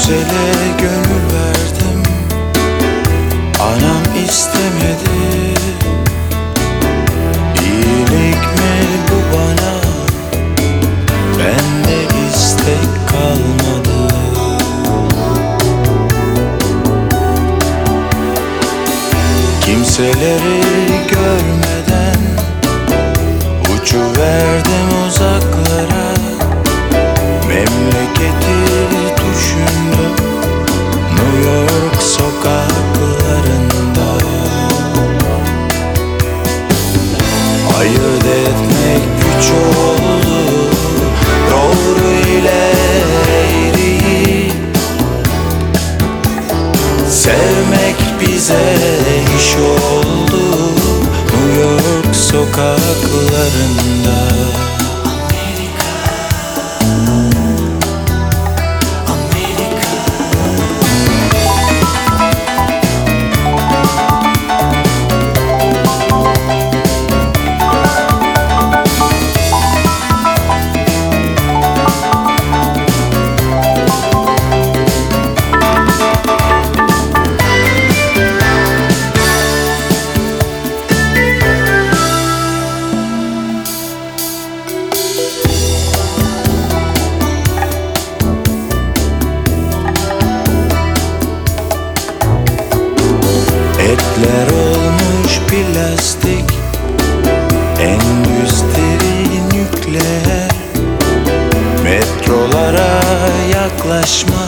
güzele gönül verdim, anam istemedi. İyilik mi bu bana, bende istek kalmadı. Kimseleri görmeden uçuverdim uzaklara. Memleketi düşündüm New York sokaklarında. Ayırt etmek güç oldu doğru ile eğriyi. Sevmek bize iş oldu New York sokaklarında. Etler olmuş plastik, endüstri nükleer. Metrolara yaklaşma,